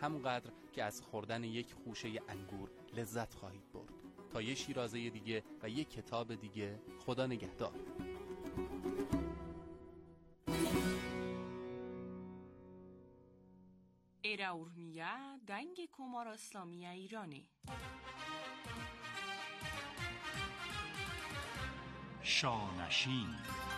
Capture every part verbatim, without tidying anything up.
همونقدر که از خوردن یک خوشه انگور لذت خواهید برد. تا یه شیرازه دیگه و یک کتاب دیگه، خدا نگهدار. Eraurmiya dangi Komara İslamiye İranı. شانشین.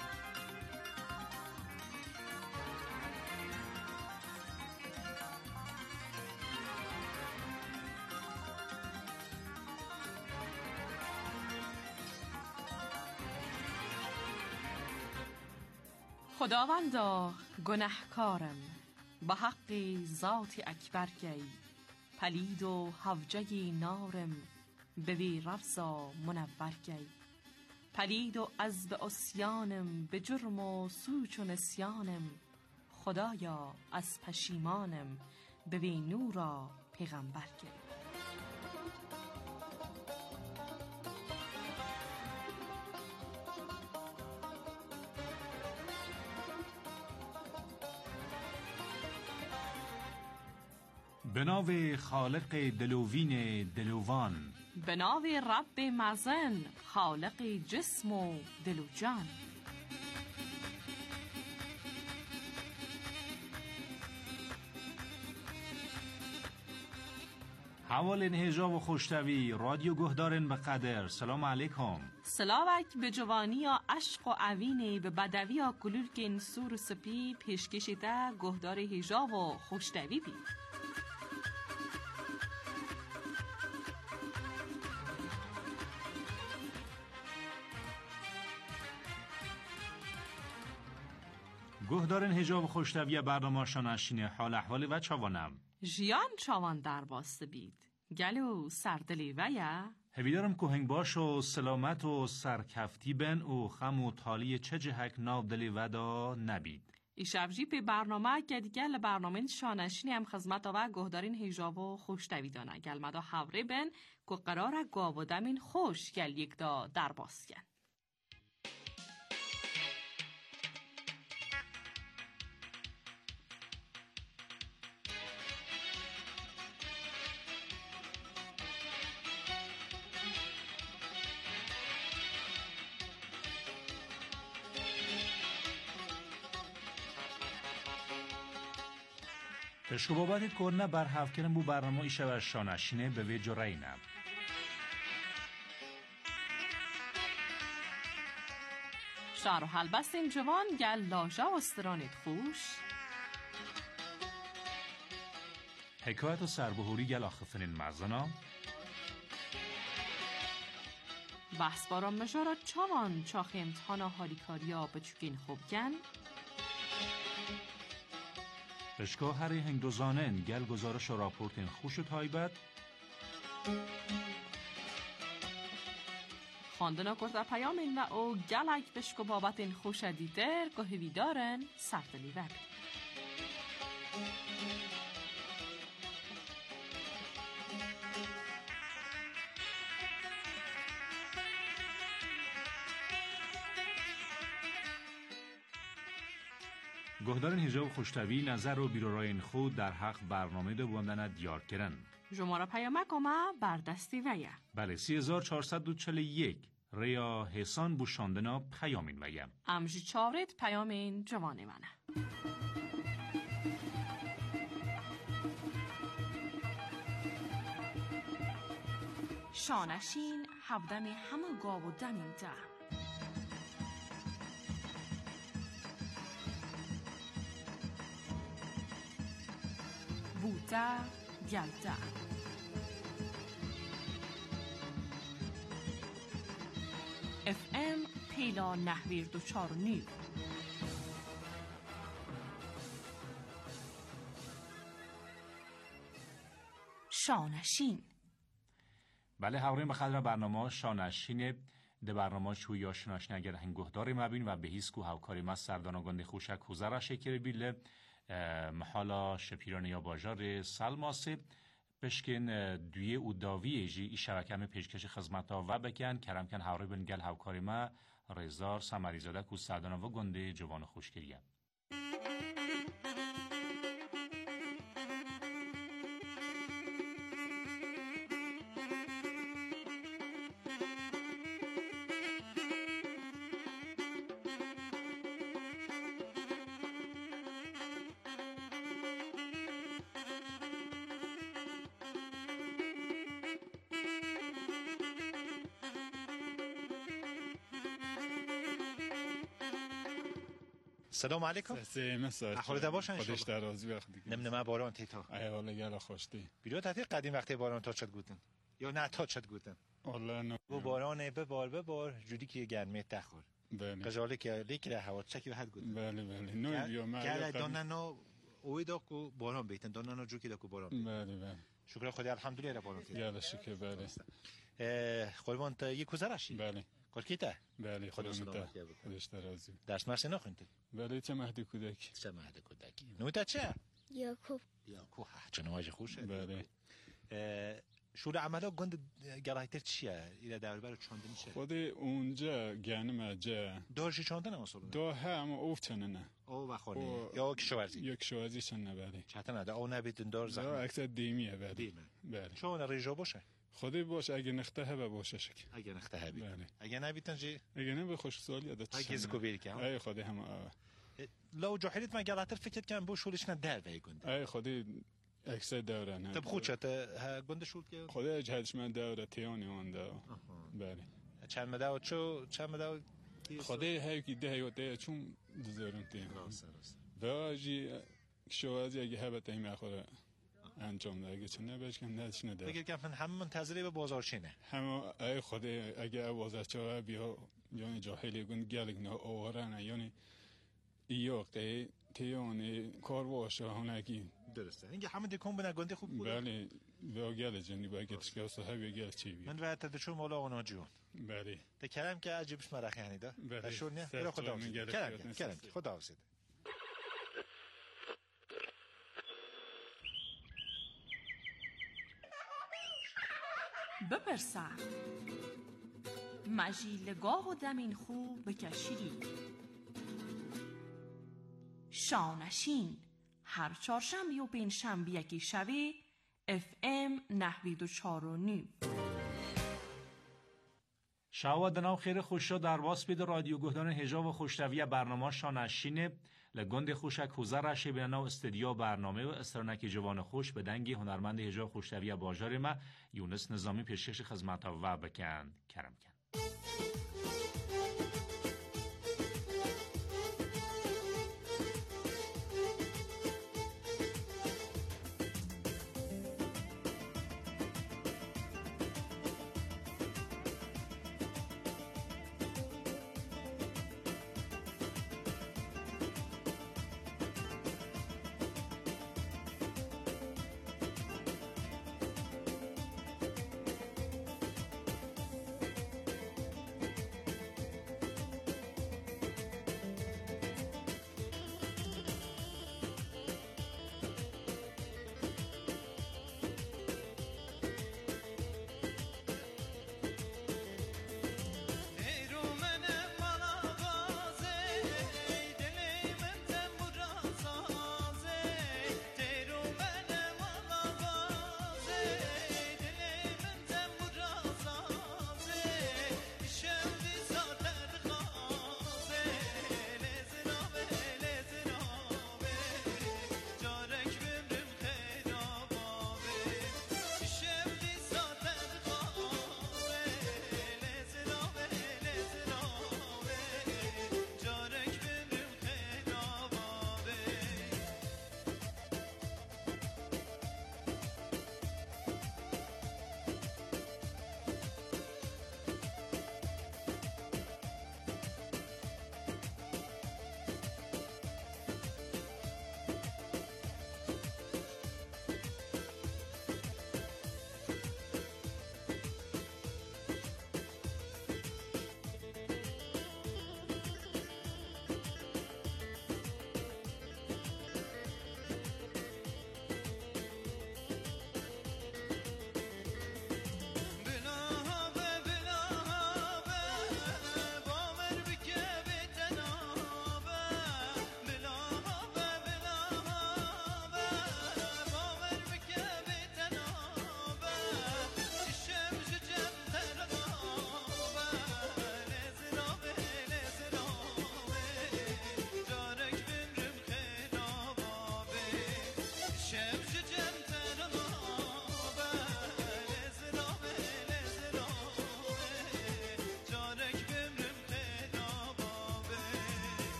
خداوندا گنهکارم، به حق ذات اکبر گی، پلید و حوجه نارم، به وی رفزا منور گی، پلید و از به اسیانم، به جرم و سوچ و نسیانم، خدایا از پشیمانم، به وی نورا پیغمبر گی. به نام خالق دلوین دلوان، به نام رب مزن خالق جسم و دل و جان. حوالین هجاب و خوشتوی رادیو گهدارن به قدر. سلام علیکم. سلاوک به جوانی یا عشق و عوینه به بدوی یا کلول که این سور و سپی پیشکشیده گهدار هجاب و خوشتوی بی. گهدارن هجاب و خوشتوی برنامه شانشینه حال احوالی و چوانم جیان چوان در باسته بید گلو سردلی ویا هویدارم که هنگ باش و سلامت و سرکفتی بن و خم و تالی چه جهک ناو دلی ودا نبید. ای شبجی پی برنامه که دیگه لبرنامه شانشینی هم خدمت و گهدارین هجاب و خوشتوی دانه گل مدا حوره بن که قرار گاو و دمین خوش گل یک دا در باسکن. تشکو بابت کرنه بر هفکنم بو برنامه ایشه و شانشینه به وی جرینم. شهر و حلبستین جوان گل لاجا و استرانت خوش حکایت و سربهوری گل آخفنین مزنا بحث باران مجارا چوان چاخی امتحانا حالیکاریا بچکین خوب گن بشکا هری هنگ دوزانن گل گزارش و راپورتین خوش و تایبت خواندنا کرده پیامین و او گلک بشکو بابتین خوش دیدر که هوی دارن سردلی وب گهدارن هجاب خوشتوی نظر و بیروراین خود در حق برنامه دو بوندن دیار کرن. جمعه پیامک اما بردستی ویه. بله سی هزار چهارصد و چهل و یک ریا حسان بوشاندنا پیامین ویم. امجی چاورت پیامین جوانه منه. شانشین حبدم همه گاو و دمین ده. بوده گلده اف ام پیلا نهویر دو چار نیو شانشین. بله هورین بخدر برنامه شانشین ده برنامه چوی یا شناشن اگر هنگوهداری مبین و به هیسکو هاوکاری ما سردان گنده خوشک خوزر شکر بیله محالا شپیران یا باجار سلماسه پشکن دوی او داوی جی ای شبکه همه پیشکش خدمت ها و بکن کرم کن هاوری بنگل هاوکاری ما رزار سمریزاده کو سردان و گنده جوان خوشگریه. سلام علیکم. سه مساج. احوال دباش ان خودش در روز وقت دیگه. نم نم باران تیتا. ای حالا گلا خوشتی. بیرو تاتی قدیم وقتی باران تا چت گوتن. یا نه تا چت گوتن. والله نه. و باران به بار به بار جوری که گرمه تخور. بله. قجاله که لیک ره هوا چکی حد گوتن. بله بله. نو بیا ما. گله داننا اویدا کو باران بیتن داننا جو کی دا کو باران. بله بله. شکر خدا الحمدلله باران تیتا. یالا شکر بله. قربان تا یک گذراشی. بله. کارکیتا. بله خدا میتا. خودش در روز. درس مرس نخوندی. بله چه مهدی کودک. چه مهدی کودکی. نوتا چه؟ یاکوب. یاکوب چنواج خوشه. بله. شور عملا گند گلایتر چیه؟ اینا در بر چاندن چیه؟ خود اونجا گنم جا. دارشی چاندن اصلا. دو هم اوفتنه نه. او بخونه. یا کشاورزی. یا کشاورزی شن نبره. چطور نه؟ او نبیدن دار زخم. یا اکثر دیمیه بله. دیمه. بله. چون ریجا باشه. خودی باشه اگه نخته هوا باشه شک. اگه نخته هوا. بله. اگه نبیدن چی؟ اگه نه به خوش سال یادت. اگه زکو بیری که. ای خودی هم. لو جوحیت ما گلاتر فکر کنم بو شولش نه در ویگند. ای خودی اکثر دوره نه. طب خود چت گنده شول که. خودی جهش من دوره تیانی اون دو. بله. چند مدت چو چند مدت. خودی هایی که ده و ده چون دزارم تیم. راست راست. واجی شوازی اگه هبت این میخوره. انجام ده اگه چه نباش کن ندش نده. بگیر که من هم منتظری به بازارچینه. هم ای خودی اگه بازارچه بیا یعنی جاهلی گند گلگ نه آورانه یعنی ایاقی تیانی کار باشه هنگی. درسته. اینکه همه دکون بنا گنده خوب بود. بله و گل جنی با گل که صاحب گل چی بی. من وقت دچار مولا اونا جون. بله. تکرم که عجیبش مرخ یعنی دا. بله. شور نه. برو خدا حافظ. کرم کرم خدا حافظ. بپرسم مجیلگاه و دمین خوب بکشیدی شانشین هر چهارشنبه و پنجشنبه یکی شبه اف ام نهوید و چار و نیم شاو دناو خیر خوش در باس بید رادیو گهدان هجا و خوشتوی برنامه شانشینه لگند خوشک حوزه رشه بیناو استدیو برنامه و استرانک جوان خوش به دنگی هنرمند هجا خوشتوی باجار ما یونس نظامی پیشکش خدمت و بکن کرم کن.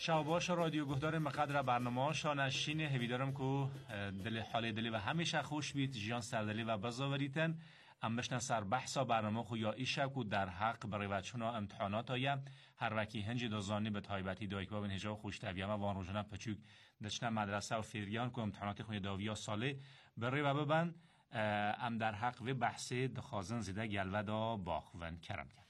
شاباش رادیو گهدار مقدر برنامه شانشین هویدارم کو دل حال دلی و همیشه خوش بیت جیان سردلی و بزاوریتن ام بشن سر بحثا برنامه خو یا ایشه کو در حق برای بچونا امتحانات آیا هر وکی هنجی دازانی به تایبتی دایکباب هجا خوش طبیعه و وان روزانه پچوک دچنا مدرسه و فریان کو امتحانات خو داویا ساله برای و ببن ام در حق و بحثی دخازن زیده گلودا باخون کرم کرد.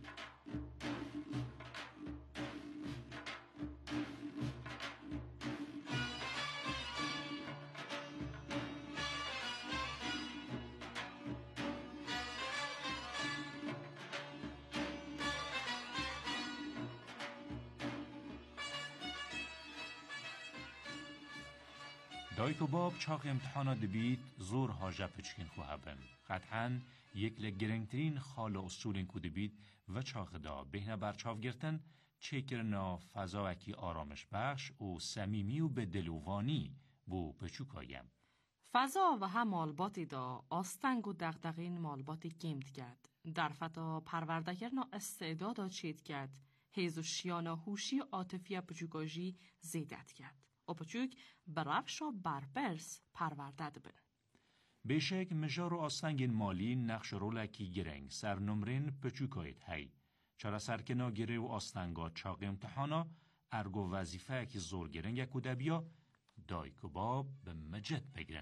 دایک و باب چاق امتحانا دبید زور هاجه پچکین خواه بن. قطعاً یک لگرنگترین خال اصولین کو دبید و چاق دا بهنه برچاو گرتن چکرنا فضاوکی آرامش بخش و سمیمی و بدلووانی بو پچوکایم. فضا و هم مالباتی دا آستنگ و دغدغین مالباتی گیمد کرد. در فتا پروردگرنا استعدادا چید کرد. هیز و شیانا هوشی عاطفی پچوکاجی زیدت کرد. و پچوک برفش و برپرس پروردد بن. بیشک مجار و آستنگین مالی نقش رولکی گرنگ سر نمرین پچوکایت هی. چرا سرکنا گره و آستنگا چاق امتحانا ارگو وظیفه که زور گرنگ اکو دبیا دایک و باب به مجد بگرن.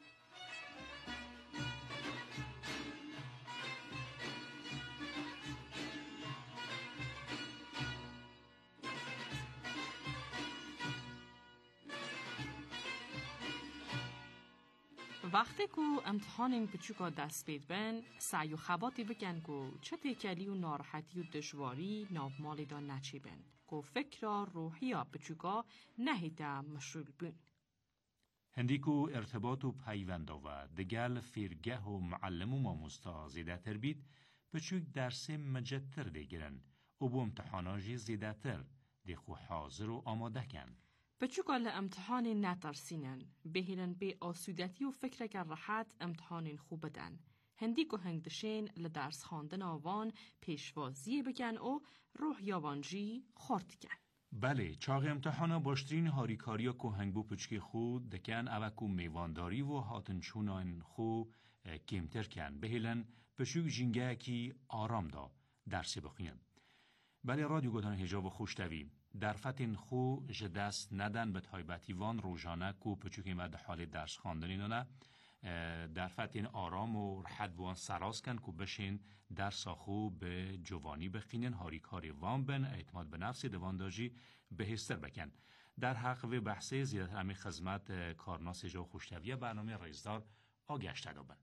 وقتی که امتحان این پچوکا دست بید بن سعی و خباتی بکن که چه تکلی و ناراحتی و دشواری نابمالی دا نچی بن که فکر روحی پچوکا نهیده مشغول بین. هندیکو ارتباط و پیوندا و دگل فیرگه و معلم و ماموستا زیده تر بید پچوک درس مجدتر دیگرن و بو امتحاناجی زیده تر دیخو حاضر و آماده کن. پچوکا لامتحان نترسینن بهیرن به آسودتی و فکر که راحت امتحان خوب بدن. هندی که هنگدشین لدرس خواندن آوان پیشوازی بکن و روح یاوانجی خورد کن. بله، چاق امتحانا باشترین هاریکاریا که هنگبو پچکی خود دکن اوکو میوانداری و هاتنچونان خو کمتر کن بهیلن پچوک جنگه کی آرام دا درسی بخین. بله رادیو گدان هجاب خوشتوی در فتن خو جدست ندن به تایبتی وان روزانه کو پچوکین و حال درس خواندنی نه در فتن آرام و راحت وان سراز کن کو بشین درس خو به جوانی بخینن هاریکاری وان بن اعتماد به نفس دوان داجی بهستر بکن. در حق و بحث زیادت امی خدمت کارناس جو خوشتوی برنامه رئیسدار آگشته دابن.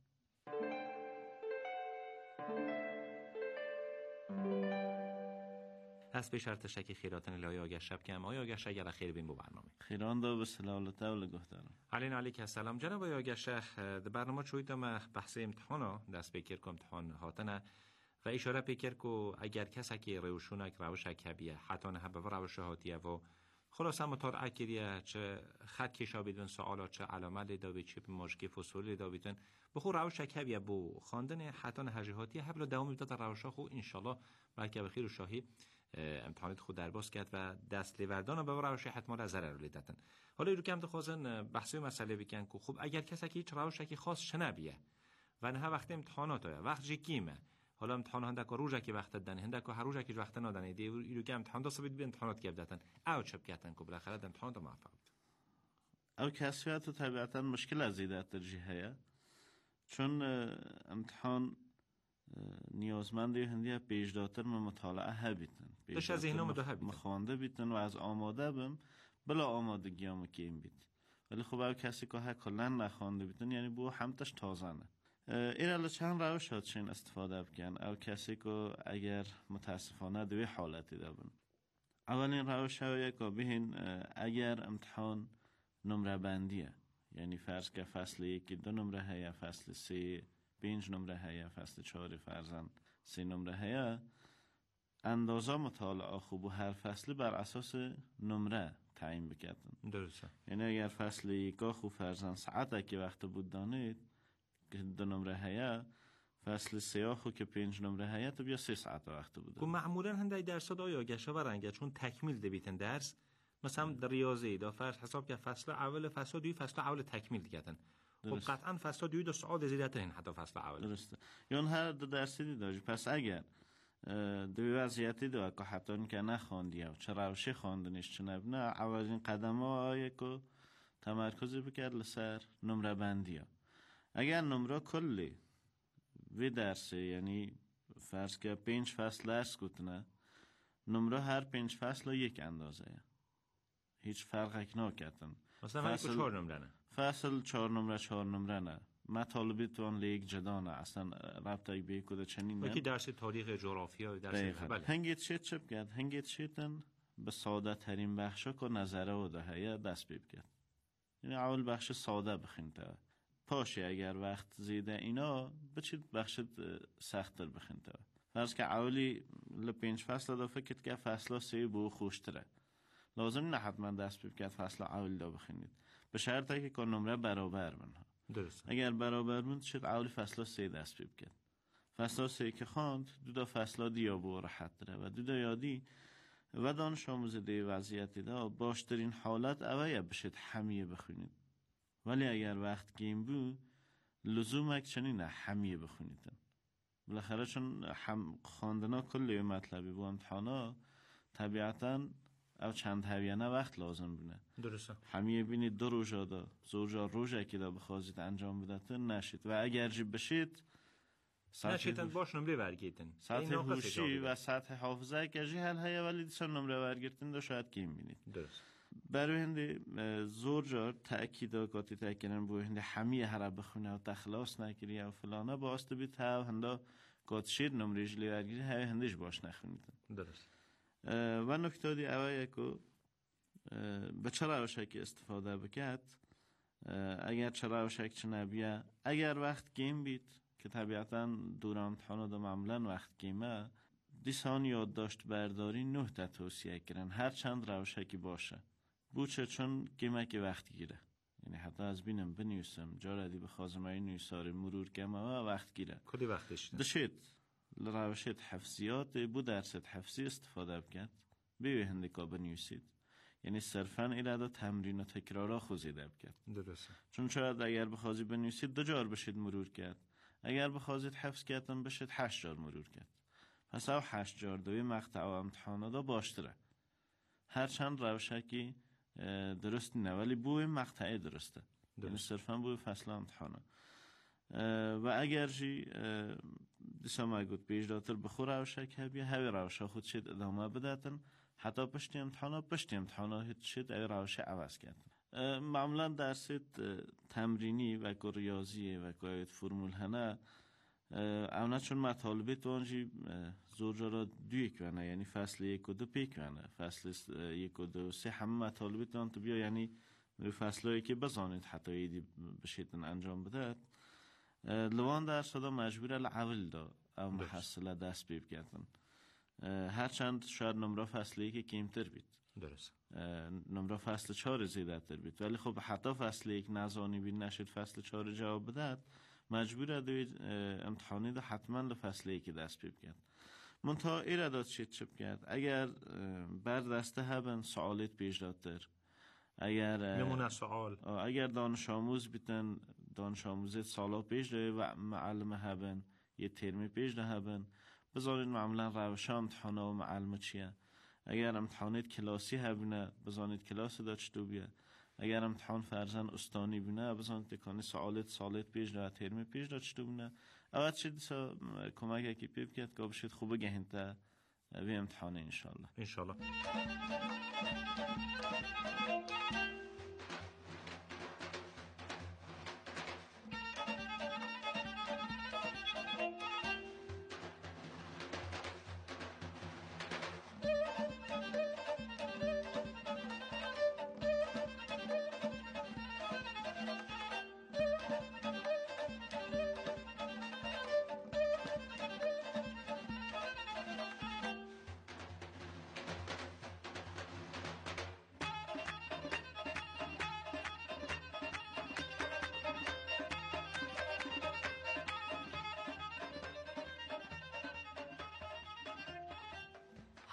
هست به شرط شکی خیراتن الهی آگه شب کم آیا آگه شب اگر خیر بین بو برنامه خیران دا به سلالته و لگهدارم علین علیک السلام جناب آگه شب در برنامه چویتا ما بحث امتحانا دست بکر که امتحان هاتنه و اشاره بکر که اگر کسی که روشونه که روش اکبیه حتی نه به روش هاتیه و خلاصه مطار اکریه چه خط کشا بیدن سوالا چه علامه لیدا بید چه مشکی فصول لیدا بیدن بخور روش اکبیه بو خواندن حتی نه هجهاتیه حبلا دوام بیدن روشا خو انشالله بلکه بخیر و شاهی امتحانات خود درباز کرد و دست لیوردان و به روش حتما را ضرر لیدتن. حالا ایرو که هم دخوازن بحثی مسئله بکن که خب اگر کسی که هیچ روش که خاص شنبیه و نه وقت امتحانات های وقت جکیمه حالا امتحان هنده که روزه که وقت دادن هنده که هر روزه که وقت ندادن ایرو که امتحان دست بید به امتحانات گردتن او چپ کردن که بالاخره امتحانات موفق بود. او کسیات طبیعتا مشکل از ایده ترجیحه چون امتحان نیازمندی هندی پیش داتر من مطالعه هبیتن داشت از ذهنم ده هبیتن مخوانده بیتن و از آماده بم بلا آمادگی هم که این بیت ولی خب او کسی که ها کلن نخوانده بیتن یعنی بو همتش تازنه این الان چند روش هات چین استفاده بکن او کسی که اگر متاسفانه دوی حالتی دابن اولین روش ها یک بهین اگر امتحان نمره بندیه یعنی فرض که فصل یکی دو نمره ها فصل سه پنج نمره هیا فصل چهار فرزن سه نمره هیا اندازه مطالعه خوب و هر فصل بر اساس نمره تعیین بکردن درسته یعنی اگر فصل یکا خوب فرزن ساعته که وقت بود دانید که دو نمره هیا فصل سه خو که پنج نمره هیا تو بیا سه ساعت وقت بود و معمولا هندای درس ها آیا گشا و رنگه چون تکمیل دبیتن درس مثلا در ریاضی دا فرض حساب که فصل اول فصل دوی فصل اول تکمیل دیگه‌تن خب قطعا فصل دوی دو سعود زیادترین حتی فصل اول درسته یا هر دو درصدی داشت. پس اگر دوی وضعیتی دو که حتی که نخواندی و چه روشی خواندنش چه نبینه اولین قدم ها که تمرکزی بکرد لسر نمره بندی ها. اگر نمره کلی وی درسه یعنی فرض که پنج فصل درس کتنه نمره هر پنج فصل یک اندازه هیچ فرقی نکردن. مثلا فصل چهار نمره نه فصل چهار نمره چهار نمره نه مطالبی توان لیک جدا نه اصلا ربطایی به کده چنین نه. وکی درس تاریخ جغرافیا درس بله هنگیت شید چپ کرد هنگیت شیدن به ساده ترین بخشا که نظره و دهه دست بیب کرد. یعنی اول بخش ساده بخینته پاشه اگر وقت زیده اینا بچید بخش سخت‌تر بخینته. فرض که اولی لپنج فصل دا فکر که فصل سه بو خوشتره لازم نه حتما دست بیب کرد فصل اول دا بخینید به شرطی که که نمره برابر منها. درست. اگر برابر بود شد اولی فصل سه دست بیب کرد فصل سه که خواند دو دا فصل دیا بو راحت داره و دو دا یادی و دانش آموزده وضعیتی دا باشترین حالت اولی بشد همیه بخونید ولی اگر وقت گیم بود لزوم اک چنین همیه بخونید بالاخره چون هم خواندنا کلی مطلبی بو امتحانا طبیعتا او چند هویانه وقت لازم بینه. درسته. همیه بینید دو روژا دا زوجا روژا که دا بخوازید انجام بدهتن نشید و اگر جی بشید نشیدن باش نمره ورگیتن سطح هوشی و سطح حافظه که جی حل هیا ولی دیسان نمره ورگیتن دا شاید کم بینید. درست. برای هنده زور جار تأکید آقاتی تأکیدن بو هنده همیه هر بخونه و تخلاص نکری و فلانه باست بید ها هنده قد شید نمره جلی ورگیری ها هندهش باش نخونیدن. درست. و نکته دی اولی که به چه روشک استفاده بکرد اگر چه روشک چه نبیه اگر وقت گیم بید که طبیعتا دور امتحان دا معمولا وقت گیمه دیسان یادداشت برداری نه تا توصیه کرن هر چند روشکی باشه بوچه چون گیمه که وقت گیره یعنی حتی از بینم بنیوسم جاردی به خازمه نویساری مرور گمه و وقت گیره کلی وقتش دشید لروشت حفظیات بو درست حفظی استفاده بکرد بیوی هندکا بنیوسید یعنی صرفاً ایرادا تمرین و تکرارا خوزیده بکرد. درسته. چون شاید اگر بخوازی بنویسید دو جار بشید مرور کرد اگر بخوازید حفظ کردن بشید هشت جار مرور کرد پس او هشت جار دوی مقطع و امتحانا دا باشتره هرچند روشکی درست نه ولی بوی مقطعه درسته یعنی صرفاً بوی فصل امتحانا و اگر جی دیسا مگود پیجداتر بخور روشک هبیه هوی روشا خود شد ادامه بدهتن حتی پشتی امتحانا پشتی امتحانا هید شد ای روشه عوض کردن. معمولا درست تمرینی و که ریاضی و که فرمول هنه اونا چون مطالبه توانجی زور جارا دوی کنه یعنی فصل یک و دو پی کنه فصل یک و دو سه همه مطالبه توان تو بیا یعنی فصل هایی که بزانید حتی ایدی بشیدن انجام بده لوان در صدا مجبور الاول دا او محصله دست بیب کردن هرچند شاید نمره فصلی که کمتر بید درست نمره فصل چهار زیده تر بید ولی خب حتی فصل یک نزانی بید نشد فصل چهار جواب بدهد مجبور دوی امتحانی دا حتما لفصل یک دست بیب کرد منطقه ایره داد شید چپ کرد اگر بر دسته هبن سوالیت پیش دادتر اگر نمونه سوال اگر دانش آموز بیتن دانش آموزت سالا پیش داره و معلم هبن یه ترمی پیش ده هبن بزانید معمولا روش امتحانه و معلمه چیه اگر امتحانیت کلاسی هبینه بزانید کلاس دا چطور بیه اگر امتحان فرزن استانی بینه بزانید تکانی سوالت سالت پیش ده ترمی پیش ده چطور بینه اول چه دیسا کمک اکی پیب کرد که بشید خوبه گهنده به امتحانه انشالله انشالله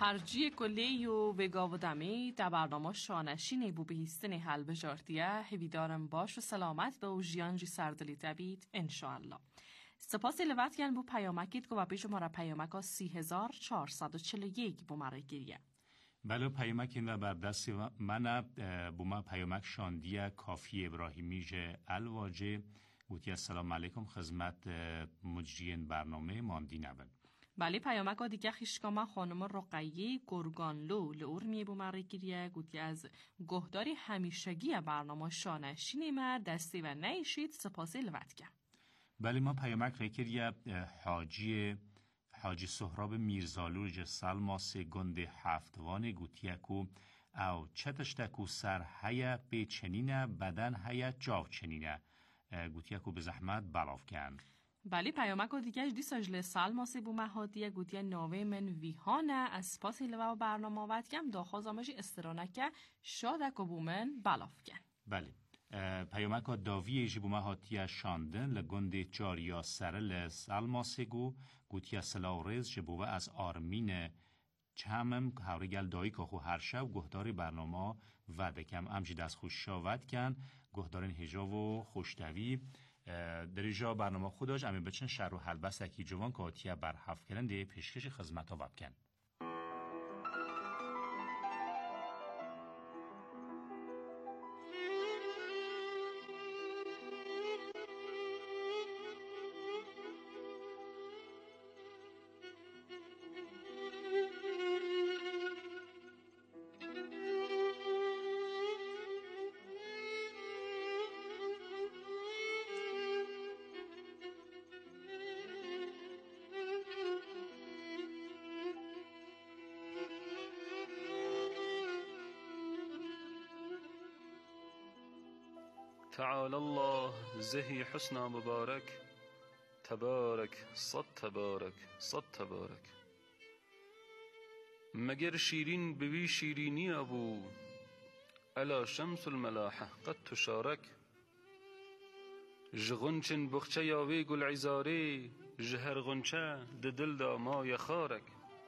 هرجی کلی و وگاو دمی در برنامه شانشینی بو بهیستن حل بجارتیه هویدارم باش و سلامت به او جیانجی سردلی دبید انشاءالله. سپاس لوت گن بو پیامکید که و پیش ما را پیامکا سی هزار چهارصد و چل و یک بو مرا گیریه. بله پیامک این و بر دست من بو ما پیامک شاندیه کافی ابراهیمی جه الواجه گوتی السلام علیکم خدمت مجریین برنامه ماندی نبن. بله پیامک ها دیگه خیشکاما خانم رقیه گرگانلو لور میه بو مرا گیریه گوتی از گهداری همیشگی برنامه شانشینی ما دستی و نیشید سپاس لوت گن. بله ما پیامک ریکریه حاجی حاجی سهراب میرزالو جه سالماس گند هفتوان گوتیه کو او چتش تکو سر هیا به چنینه بدن هیا جاو چنینه گوتیه کو به زحمت بلاف کن. بله پیامک ها دیگه دی ساجل سالماس بو مهادیه گوتیه ناوه من ویهانه از سپاس لوا برنامه وات کم داخواز آمجی استرانکه شادک و بو من بلاف کن. بله پیامک ها داویه جی بو مهاتیه شاندن لگند جاریا سرل سالماسگو گوتیه سلاورز جبوه از آرمین چهمم هاوری گل دایی که خو هر شب گهداری برنامه و دکم امجی دست خوش شاوت کن گهدارین هجا و خوشتوی در ایجا برنامه خودش امی بچن شهر و حلبست اکی جوان که آتیه بر هفت کردن ده پیشکش خدمت ها وب کن. تعالى الله زهي حسنى مبارك تبارك صد تبارك صد تبارك مگر شیرین بوی شیرینی ابو الا شمس الملاحة قد تشارك جغنچن بخچه یاوی گل عزاره جهر غنچه ددل دا ما یخارك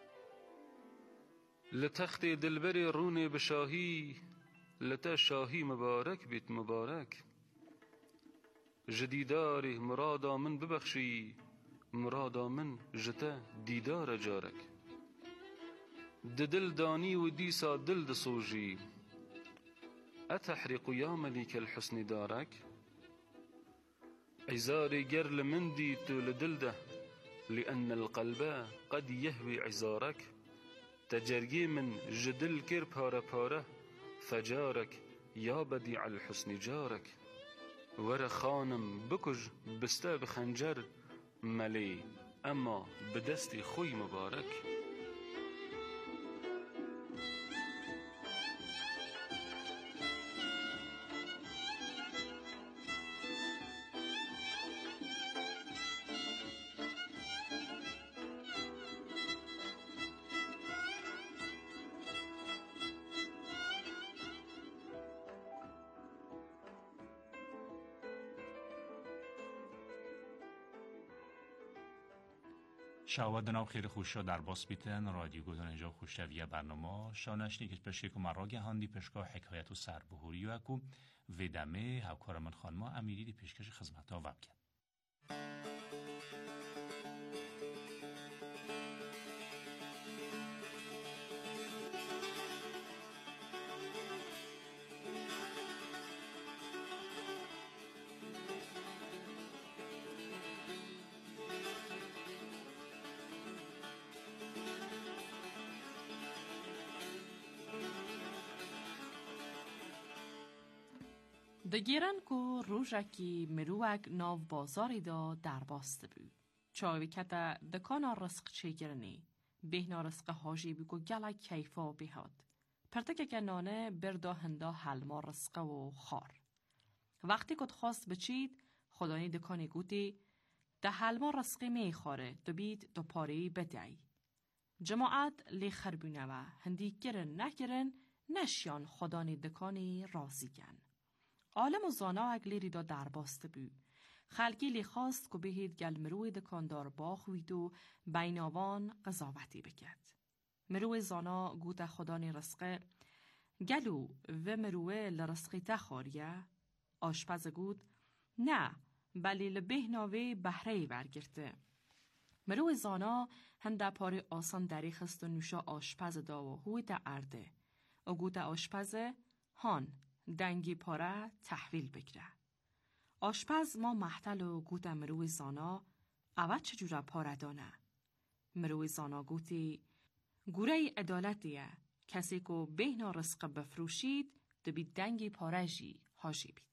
لتخت دلبر رون بشاهی لتا شاهی مبارک بیت مبارک جدیداری مرادا من ببخشی مرادا من جتا دیدار جارک ددل دانی و دیسا دل دصوجی أتحرق يا مليك الحسن دارك عزاري گر لمن ديت لدلده لأن القلب قد يهوي عزارك تجري من جدل كر بارا بارا فجارك يا بديع الحسن جارك ور خانم بكج بستا بخنجر ملي أما بدستي خوي مبارك شاواد دناب خیلی خوش شد در باس بیتن رادیو گودان اینجا خوشتویه برنامه شانشنی که پشتی که مرا گهاندی پشکا حکایت و سربهوری و اکو ویدمه هاوکار من خانما امیری دی پیشکش خدمت ها وب کرد. دگیرن کو روژکی مروک ناو بازاری دا در باسته بود. چاوی کتا دکانا رزق چه گرنی. بهنا رزق حاجی بگو گلا کیفا بیهاد. پرتک کنانه بردا هندا حلما رزق و خار. وقتی کت خواست بچید خدانی دکانی گوتی ده حلما رزق می خاره دو بید دو پاری بدعی. جماعت لی خربونه و هندی گرن نگرن نشیان خدانی دکانی رازی گن. عالم و زانا اگلیری دا در باسته بود. خلقی لی خواست که بهید گل مروی دکاندار باخوید و بیناوان قضاوتی بکد. مروی زانا گوت خدانی رزقه گلو و مروی لرزقی تخوریه. آشپز گوت نه بلی لبهناوی بهره برگرده. مروی زانا هنده پاری آسان دری خست و نوشا آشپز دا و هوی دا ارده. او گوت آشپز هان دنگی پاره تحویل بگیره. آشپز ما محتل و گوت مروی زانا اوه چجورا پاره دانه. مروی زانا گوتی گوره عدالتیه کسی که بهنا رزق بفروشید دبی دنگی پاره جی هاجی بید.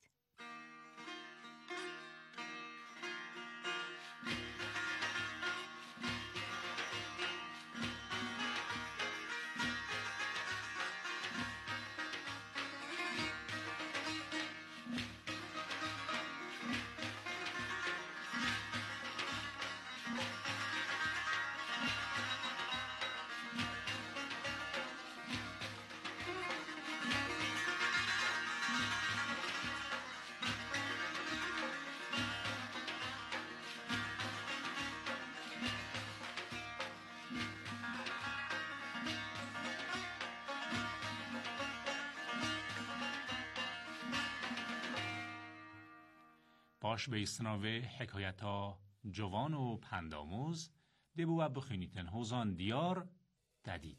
باش به استناوه حکایتا جوان و پنداموز دبو و بخینیتن هوزان دیار ددید.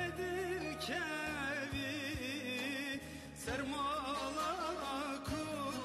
Sermala ku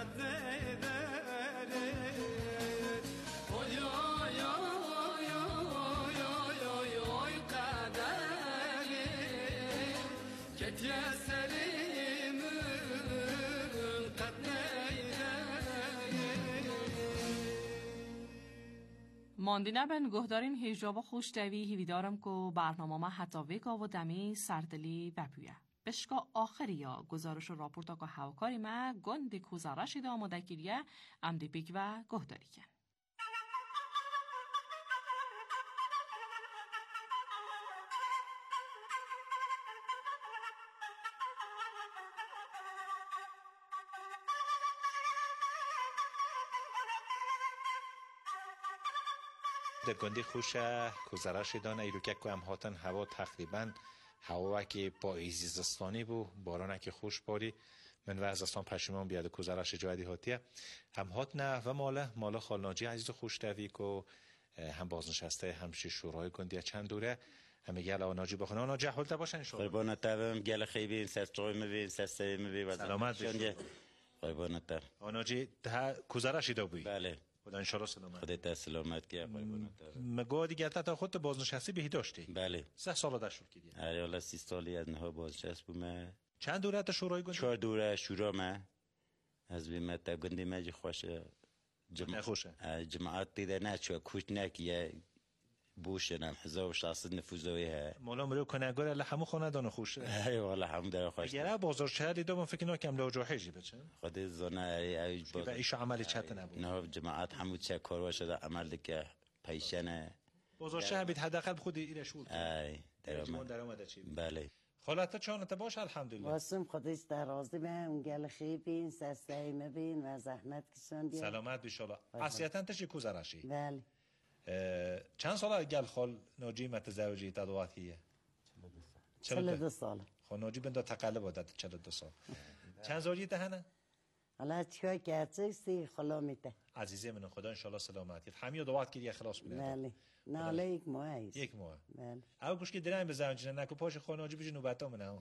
ماندی نبن گهدارین هیجاب خوشتوی هیویدارم که برنامه ما حتی ویگا و دمی سردلی ببویه. بشکا آخری یا گزارش و راپورتا که هواکاری ما گند کوزارشی دا آماده کریه امدی بیگ و گهداری کن. در گندی خوش گزارش دانه ایرو که هم هاتن هوا تقریبا هوا که پاییزی زستانی بو بارانه که خوش باری من و از استان پشیمان بیاد گزارش جوادی هاتیه هم هات نه و ماله ماله خالناجی عزیز خوش دوی که هم بازنشسته همشی شورای گندی چند دوره هم گل آناجی بخونه آناجی حالت باشن ان شاء الله قربان تبم گل خیبین سرتوی میبین سسته میبین سلامت باشید قربان تب آناجی ده گزارش دو بی بله خدا ان شاء الله سلامت خدا تا سلامت که قربان تب مگو دیگه تا خودت بازنشسته بهی داشتی بله سه سال داشت کردی آره والا سی سالی از نه بازنشست بوم چند دوره تا شورای گندی چهار دوره شورا ما از بیم تا گندی ماجی خوشه جماعت جماعت دیده نه چه کوچ نکیه بوشنم هزار و شصت نفوذیه مولا مرو کنگور الله همو خونه دانه خوش ای والله هم در خوش اگر بازار شهری دو من فکر نکنم لو جوحجی بچن خود زنه ای ای باز ایش عملی چت نبود نه جماعت همو چه کار شده عمل که پیشنه بازار شهر بید حداقل خود ایره شول ای درآمد درآمد چی بله خالت چانت باش الحمدلله واسم خودش در راضی به اون گل خیبین سسته مبین و زحمت کشون بیا سلامت بیشالا عصیتن تشی کوزراشی بله چند ساله گل خال ناجی متزوجی تدواتیه چهل و دو سال خب ناجی بنده تقلب داد چهل و دو سال چند زوجی هنه حالا چیکار کرده سی خلا میده عزیزی من خدا ان شاء الله سلامتی همه دوات کردی خلاص بده بله نه حالا یک ماه است یک ماه بله او گوش که درام بزنج نه نکو پاش خاناجی بجی نوبتا منه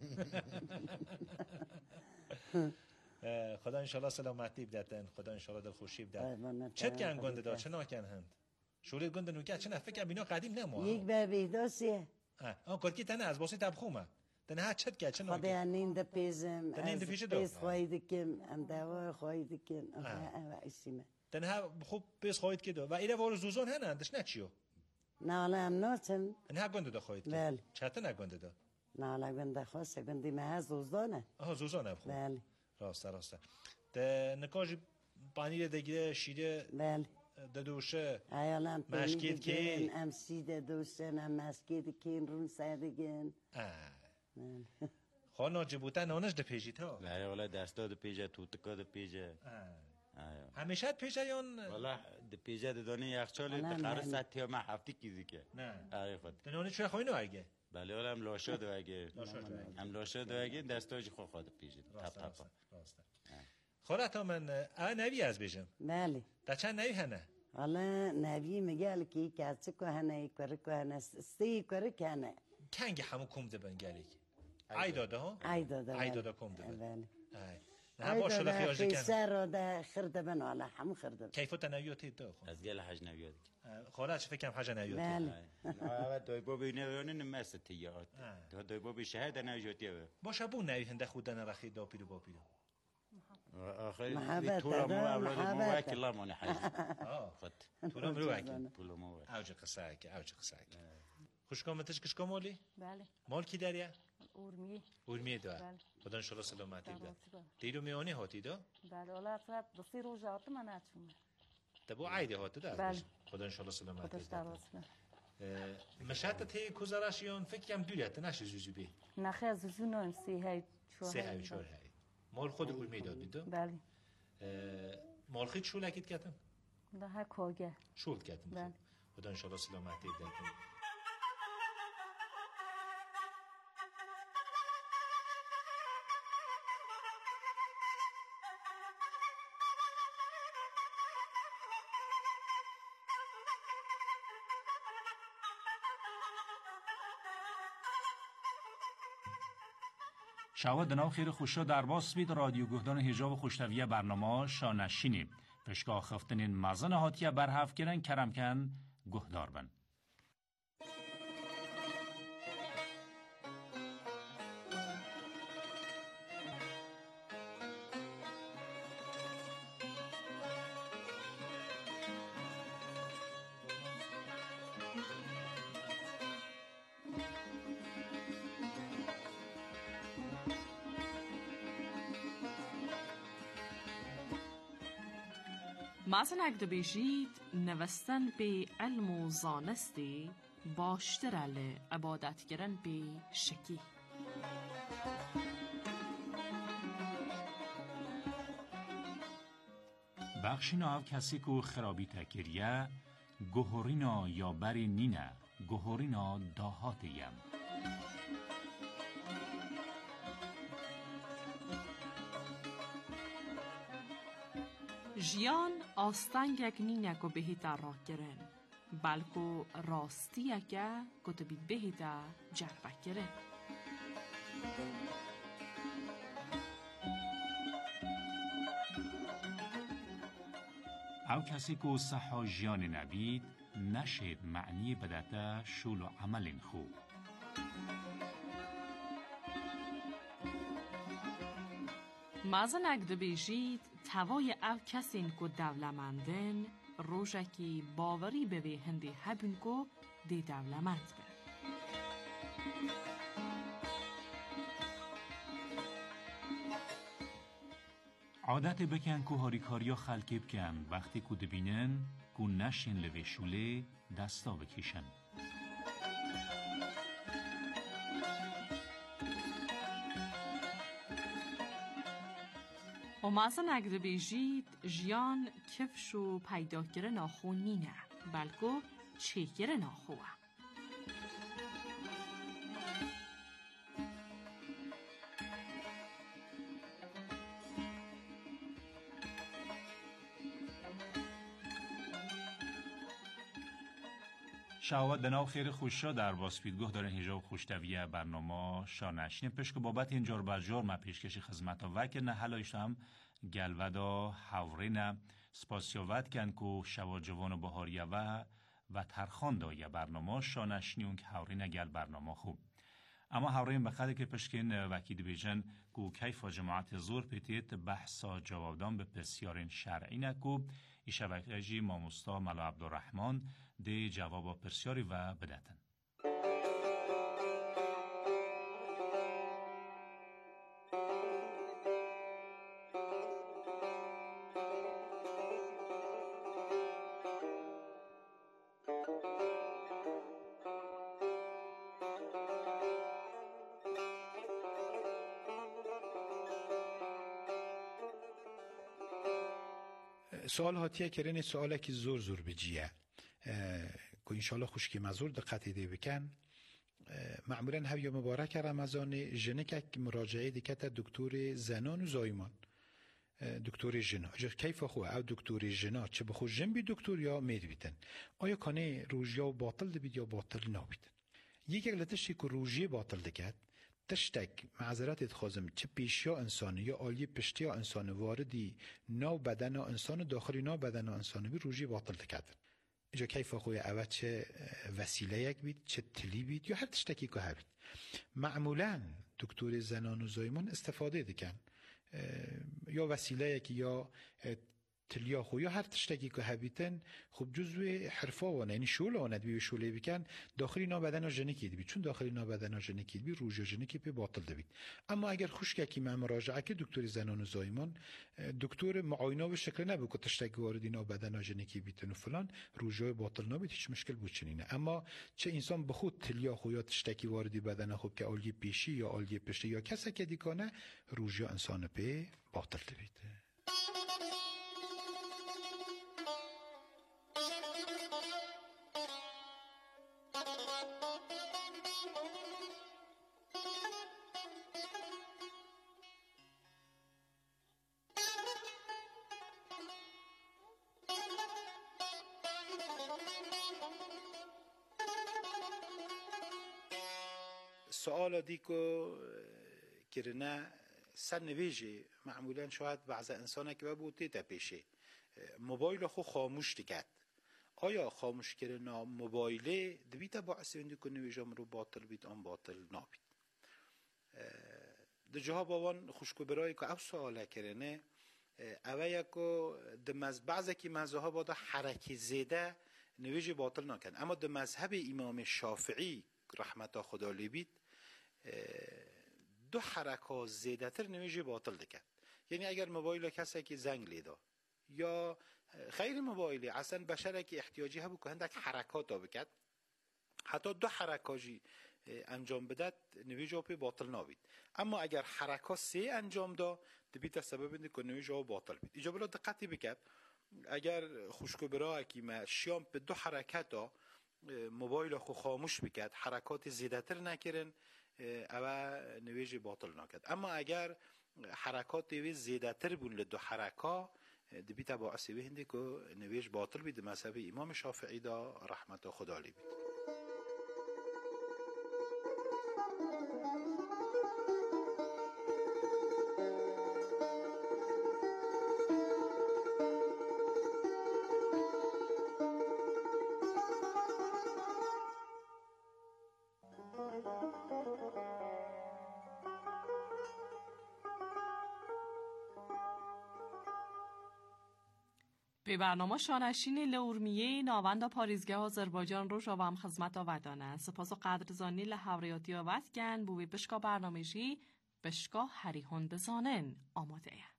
خدا ان شاء الله سلامتی بدتن خدا ان شاء الله دل خوشی بده چت کن گنده داد چه ناکن هند شوری گنده نوکه چه نه فکر بینا قدیم نمو یک بابی دوسیه آ کارکی تنه از باسی تبخومه تنه ها چت که چه ناکن خدا نیند پیزم نیند پیش دو پیز خواهید کم ام دوا خواهید کم ام اسیمه تنها خوب پیز خواهید که دو و ایره وارو زوزان هنندش نه چیو نه حالا ام ناتم نه گنده دا خواهید بله چت نه گنده دا نه حالا گنده خواست گنده مه زوزانه آها زوزانه خوب بله راسته راسته ده نکاج پنیر دیگه شیره بله ددوشه ایالم مشکید که ام سیده دوشن ام مشکید که رون سردگن خانه جبوتا نانش ده پیجی تا بله والا دستا ده پیجه توتکا ده پیجه همیشه پیجه یان والا ده پیجه ده دانه یخچال ده قرار ساعتی ما هفتی کیزی که نه آره خود ده نانه چوی خوی نو اگه بله والا هم لاشا دو اگه هم لاشا دو اگه دستا جی خود خود پیجه تپ تپا خالت ها من اه نوی از بیجم بله ده چند نوی هنه حالا نوی میگه که کچه که هنه ای کره که هنه سی کره که هنه کنگ همون کم دبن گلی ای داده ها ای داده ای داده کم دبن بله نه باشه ده خیاجی کن سر ده خرده بن حالا همون خرده بن کیفوت نویاتی دو از گل حج نویاتی خالت فکرم حج نویاتی بله نه دوی بابی نویانه نمسته تیات دوی بابی شهد نویاتی باشه بو نوی هنده خود نرخی دا پیرو با پیرو آخه طول ما اولاد ما وکیل الله مانه حج خود طول ما رو وکیل طول ما وکیل اوج قصه که اوج قصه که خوشکامتش کشکا مالی بله مال کی دریا اورمیه اورمیه دو خدا ان شاء الله سلامتی بده دیرو میانی هاتی دو بله ولی اصلا دو سه روز جات من نچوم تبو عیدی هاتی دو بله خدا ان شاء الله سلامتی بده مشات تی کوزاراشیون فکرم دوریت نشه زوزی بی نخه از زوزو نون سی های چهار سی های چهار های مال خود اورمیه داد بیدو بله مال خود شو لکید کردن ده ها کاگه شولد کردن بله خدا ان شاء الله سلامتی بده شاو دناو خیر خوشا در باس بید رادیو گهدان هجاب خوشتویه برنامه شانشینی پشکا خفتنین مزن هاتیه برهف کرن کرمکن گهدار بن. مازن اگه بیشید نوستن به علم و زانستی باشتر لی عبادت گرن به شکی. بخشینا او کسی که خرابی تکریه گوهرینا یا بری نینه گوهرینا داهاتیم. جیان آستنگک نینک و بهیتا را کرن بلکو راستیک کتبی بهیتا جربک کرن. او کسی که صحا جیان نبید نشید معنی بدته شول و عمل خوب. مازن اگه بیشید توای او کسین که دولمندن روشکی باوری به هندی هبین که دی دولمند بن. عادت بکن که هاریکاریا خلکی بکن وقتی که دبینن که نشین لوی شوله دستا بکشن. و مازن اگه بیشید جیان کفش و پیدا کرن آخو نینه بلکو چه کرن آخوه. شاوت دناو خیر خوشا در باسپیدگوه دارن هجاب خوشتویه برنامه شانشین پشک بابت اینجار بجار ما پیشکشی خدمت ها وکر نه حلایشت هم گلودا حورین سپاسیوت کن که شوا جوان و بهاریه و و ترخان دایه برنامه شانشینیون که حورین گل برنامه خوب. اما حورین بخاطر که پشکین وکید بیجن که کیف و جماعت زور پیتیت بحثا جوابدان به بسیارین شرعی نکو ایشوکجی ماموستا ملا عبدالرحمن دی جواب پرسیاری و بدتن. سوال هاتیه کرن سواله که زور زور بجیه که انشالله خوشکی مزور دقتی دی بکن. معمولا هفته مبارک رمضان جنک مراجعه دیکت دکتر زنان و زایمان دکتر جنا اجر کیف خواه او دکتر جنا چه بخو جن بی دکتر یا مید بیتن آیا کانه روژیا و باطل دبید یا باطل نابیتن. یک اگلتشی که روژی باطل دکت تشتک معذرت اتخازم چه پیشیا انسانی یا آلی پشتیا انسان واردی ناو بدن انسان داخلی ناو بدن انسان بی روژی باطل دکت. اینجا کیف خوی اول چه وسیله یک بید چه تلی بید یا هر تشتکی که هر بید. معمولا دکتر زنان و زایمان استفاده دکن یا وسیله یک یا تلیا خو یا هر تشتکی که هبیتن خب جزء حرفه وانه یعنی شوله وانه دوی شوله بکن داخلی نا بدن ژنیکی دی چون داخلی نا بدن ژنیکی دی روژ ژنیکی په باطل دی. اما اگر خوشک کی من مراجعه که دکتر زنان و زایمان دکتر معاینه به شکل نبود که تشتکی وارد نا بدن ژنیکی بیتن و فلان روژ باطل نبود هیچ مشکل بود چنینه. اما چه انسان به خود تلیا خو یا تشتکی وارد بدن خوب که آلی پیشی یا آلی پشت یا کسی که دیکنه روژ انسان په باطل دی. سوال دی که کرنه سن نویجی معمولا شاید بعض انسانه که بودی تا پیشه موبایل خو خاموش دکت آیا خاموش کردن موبایل دویت باعث وندی که نویجام رو باطل بید آن باطل نابید در جاها باوان خوشکو برای که او سواله کرنه اوه یکو دمز بعضی که مذهب بادا حرکی زیده نویج باطل نکن اما در مذهب امام شافعی رحمت خدا لیبید دو حرکات زیده تر نویج باطل دکن یعنی اگر موبایل کسی که زنگ لیده یا خیر موبایلی اصلا بشره که احتیاجی هبو که هندک حرکات ها بکد حتی دو حرکاتی انجام بدد نویج ها پی باطل نابید اما اگر حرکات سه انجام دا دبیت سبب اینده که نویج ها باطل بید ایجا بلا دقتی بکد اگر خوشکو برای که ما شیام به دو حرکت ها موبایل خو خاموش بکد حرکات زیده تر نکرن او نویج باطل نکد اما اگر حرکات دیوی زیده تر بون لدو حرکات دبیت با عصیبه هنده که نویج باطل بید مذهب امام شافعی دا رحمت خدا لی بید به برنامه شانشین لورمیه ناوند پاریزگاه آذربایجان رو شوام خدمت آوردانه سپاس و قدرزانی لحوریاتی آوردگن بوی بشکا برنامه‌جی بشکا هریهون بزانن آماده ای.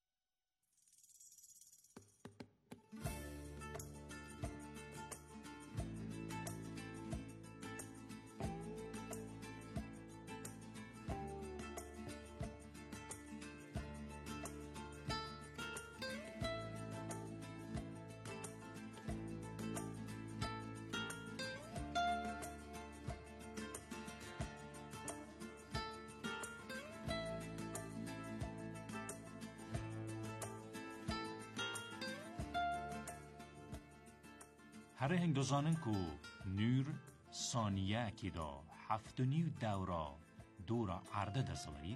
هر هندوزانن کو نور ثانیه که دا هفت و نیو دورا دورا عرده دستورید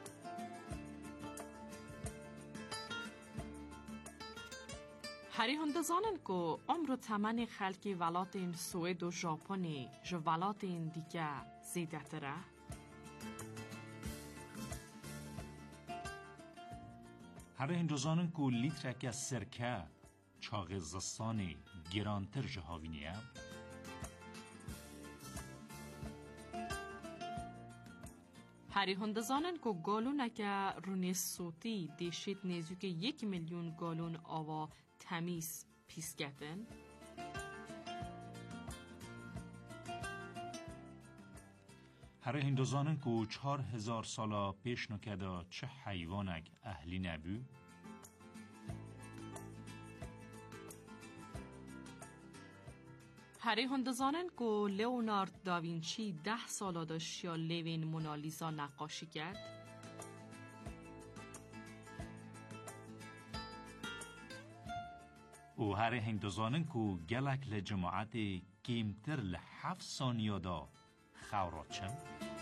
هری هندوزانن کو عمر تمن خلکی ولاتین سوئد و ژاپنی جو ولاتین دیگه زیده تره هر هندوزانن کو لیترک از سرکه چاق زستانی گرانتر جهاوینیه هری هندوزانن کو گالونه که رونی صوتی دیشید نیزو که یک میلیون گالون آوا تمیز پیسکتن هر هندوزانن کو چهار هزار سالا پیش نکده چه حیوانک اهلی نبو هری هندوزانن که لیونارد داوینچی ده سالا داشت یا لیوین مونالیزا نقاشی کرد او هر هندوزانن که گلک لجماعت کمتر لحف ثانیه دا خورات چم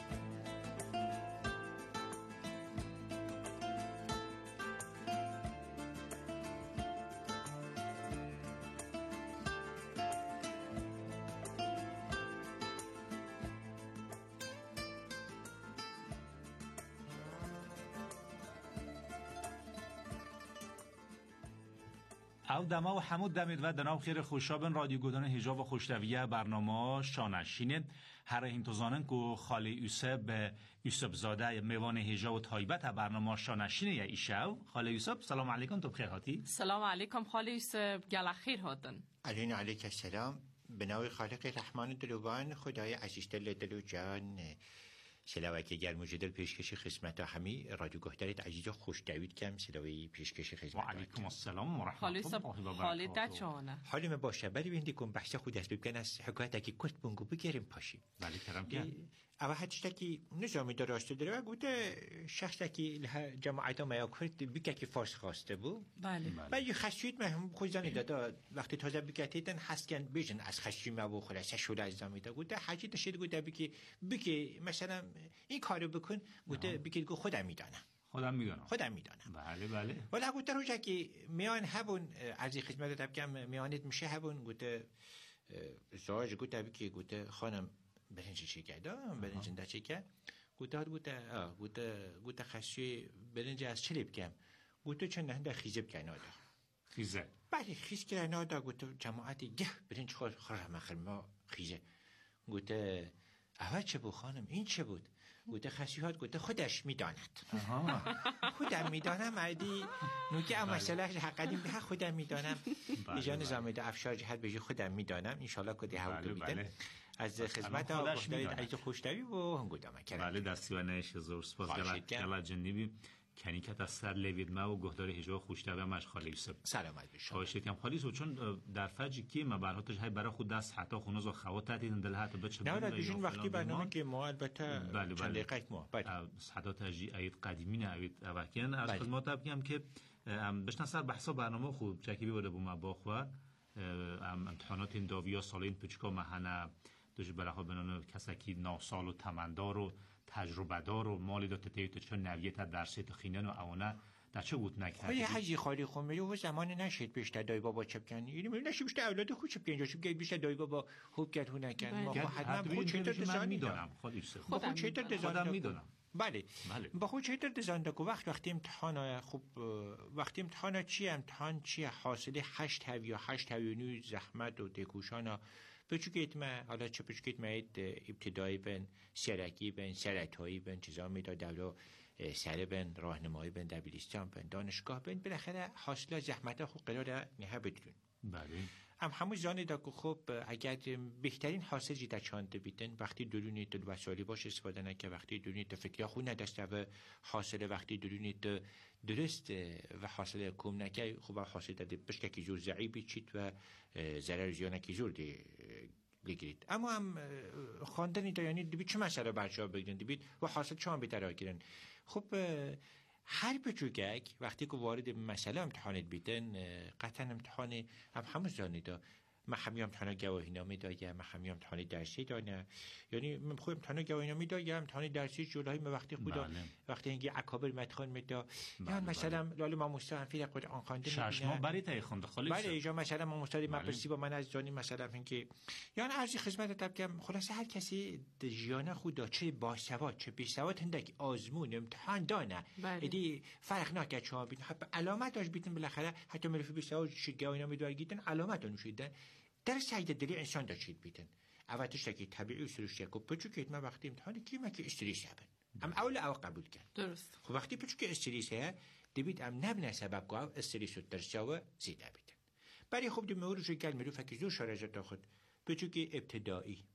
او دما و حمود دمید و دناب خیر خوشابن رادیو گودان حجاب و خوشتویه برنامه شانشینه هر هندوزانن که خاله یوسف یوسف زاده میوان حجاب و تایبت برنامه شانشینه یا ایشو خاله یوسف سلام علیکم تو بخیر هاتی سلام علیکم خاله یوسف گل خیر هاتن علینا علیک السلام به نام خالق رحمان دلوان خدای عزیز دل دلو جان سلاوکی گرم جدل پیشکش خدمت همی رادیو گهدارت عزیز خوش دوید کم سلاوی پیشکش خدمت و علیکم السلام و رحمت الله و حال دچانه حال ما باشه ولی وندی کن بحث خود است بگن از حکایت که کت بونگو بگیریم پاشی ولی کرم که اما هتشتكي نظام دراسته داره و گوته شخصی که جماعت ما یا کرد بیکه که فارس خواسته بود بله و یه خشیت ما خود زنی دادا وقتی تازه بیکتیدن هست کن بیشن از خشی ما بود خلاصه شده از زمیده گوته حجی داشته گوته بیکه بیکه مثلا این کارو بکن گوته بیکه گو خودم میدانم خودم میدانم خودم میدانم بله بله ولی گوته روزه که میان هبون از این خدمت دادم که میانت میشه هبون گوته زاج گوته بیکه گوته خانم برنج چی کردم برنج نده چی کرد گوته گوته آه گوته گوته خشی برنج از چلی بکم گوته چند نه خیزه بکن نادا خیزه بله خیز که نادا گوته جماعتی گه برنج خور خور مخر ما خیزه گوته اول چه بود خانم این چه بود گوته خشیات گوته خودش میداند خودم میدانم عادی نوکه اما مسئله حقیقی به خودم میدانم ایجان نظام افشار جهت به خودم میدانم ان شاء الله که ده بود میدن از خدمت آقای عزیز خوشتوی و هنگودامه کرد بله دستی و نش زور سپاس گلا جنبی کنیکت از سر لوید ما و گهدار هجا خوشتوی همش خالی یوسف سلامت بشه خواهشت هم خالی چون در فجر کی ما براتش های برای خود دست حتی خونوز و خوات تدیدن دل حتی بچه نه نه بیشون وقتی برنامه که ما البته بله چند دقیقه ما بله حتی تجی اید قدیمی نه اید اوکیان از خدمات بگم که بشن سر بحثا برنامه خوب چکی بوده بو ما باخور امتحانات این داویا سالین پچکا مهنه دوش برای بنان کسی که ناسال و تمندار و تجربه دار و مالی داده تیوت چون نویت درسیت خینن و اوانه در چه بود نکرد خواهی حجی خالی خون و زمان نشید بیشتر دای بابا چپکن یعنی نشید بیشتر اولاد خوب چپکن جاشید که بیشتر دای بابا خوب کرد هو نکن ما حتما خود چطور دزان میدونم خود چطور دزان میدونم بله با خود چطور دزان دکو وقت وقتی امتحان خوب وقتی امتحان چی امتحان چی حاصل هشت هوی یا هشت هوی نوی زحمت و دکوشانا پچوکیت ما حالا چه پچوکیت ما ابتدایی بن سرکی بن سرطایی بن چیزا میداد دولو سر بن راهنمایی بن دبیرستان بن دانشگاه بن بالاخره حاصل زحمت خود قرار نه بدون بله ام همون زانی دا که خب اگر بهترین حاصل جیده چانده بیدن وقتی درونی دل وسالی باش استفاده نکه وقتی درونی دل فکری خود ندسته و حاصل وقتی درونی دل درست و حاصل کم نکه خوب حاصل داده بشکه که زور زعیبی چید و ضرر زیانه که زور دی بگیرید اما هم خواندنی دا یعنی دیبید چه مسئله برشا بگیرن دیبید و حاصل چه هم بیتر آگیرن خب هر بچوکک وقتی که وارد مسئله امتحانت بیدن قطعا امتحان هم همون زانی دا من همی امتحان گواهی نامه دایم من همی امتحان درسی دانه یعنی من خود امتحان گواهی نامه دایم امتحان درسی جلوی من وقتی خدا وقتی اینگه اکابر متخان میدا یا مثلا لاله ما مستعان فیل قرآن خوانده شش ماه برای تای خونده خالی بله ایجا مثلا ما مستعد مپرسی با من از زانی مثلا اینکه یعنی ارزی خدمت دادم که خلاصه هر کسی جیانه خدا چه باسواد چه بیسواد هندک آزمون امتحان دانه ادی فرق نکرد چه بین علامت داشت بیتن بالاخره حتی ملف بیسواد شد گواهی نامه دارگیدن علامت نوشیدن در سعید دلی انسان داشتید بیتن اولش که طبیعی و سروشی که پچوکیت ما وقتی امتحانی کی ما که استریس هبن ام اول او قبول کن درست خب وقتی پچوک استریس ها دیبید ام نبنه سبب که استریس و درساوه زیده بیتن برای خوب دی مورد رو گل میرو فکر زور شارجه تاخد پچوک ابتدایی